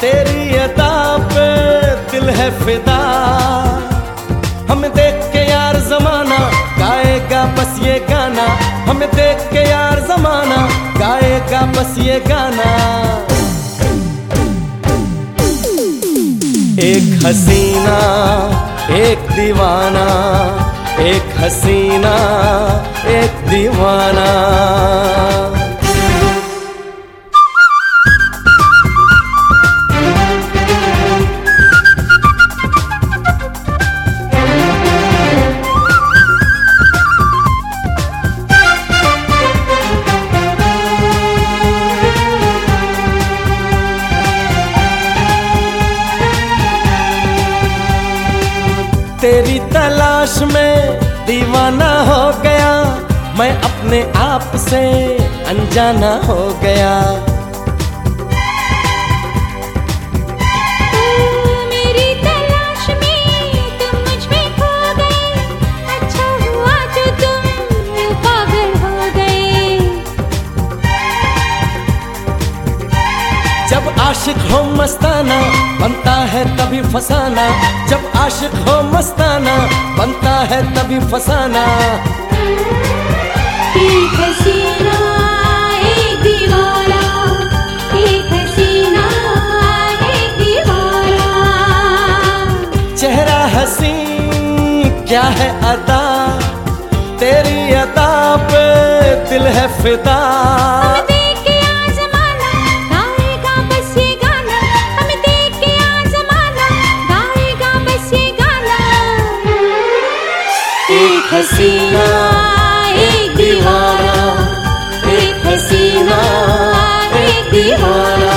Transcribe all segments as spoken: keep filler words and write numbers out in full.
तेरी अदा पे दिल है फिदा। हमें देख के यार जमाना गाएगा बस ये गाना, हमें देख के यार जमाना गाएगा बस ये गाना। एक हसीना एक दीवाना, एक हसीना एक दीवाना। तेरी तलाश में दीवाना हो गया, मैं अपने आप से अनजाना हो गया। मेरी तलाश में तुम मुझ में खो गए, अच्छा हुआ जो तुम पागल हो गए। जब आशिक हो मस्ताना बनता है तभी फसाना, जब आशिक हो मस्ताना बनता है तभी फसाना। एक हसीना एक दीवाना, एक हसीना एक दीवाना। चेहरा हसीन क्या है अदा, तेरी अदा पे दिल है फिदा। एक हसीना एक दीवाना, एक हसीना एक दीवाना।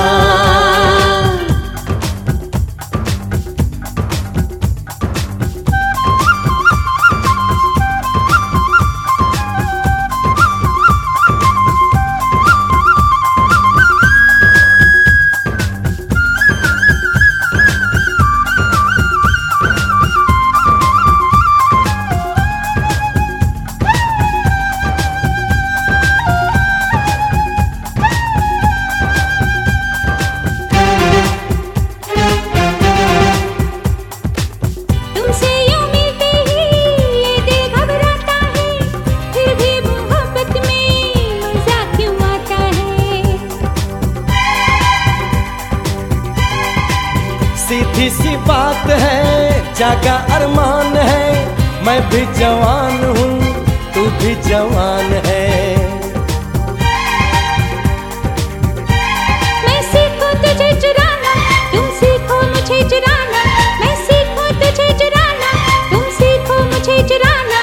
सीधी सी बात है जागा अरमान है, मैं भी जवान हूँ तू भी जवान है। मैं सीखूं तुझे चुराना, तुम सीखो मुझे चुराना, मैं सीखूं तुझे चुराना, तुम सीखो मुझे चुराना।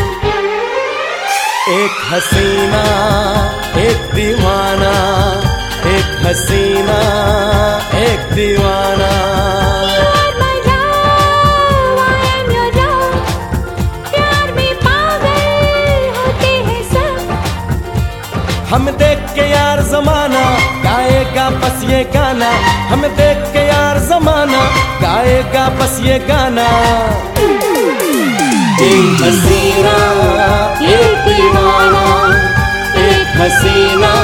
एक हसीना एक दीवाना, एक हसीना एक दीवाना। हम देख के यार जमाना गाएगा बस ये गाना, हम देख के यार जमाना गाएगा बस ये गाना। एक हसीना एक दीवाना, एक हसीना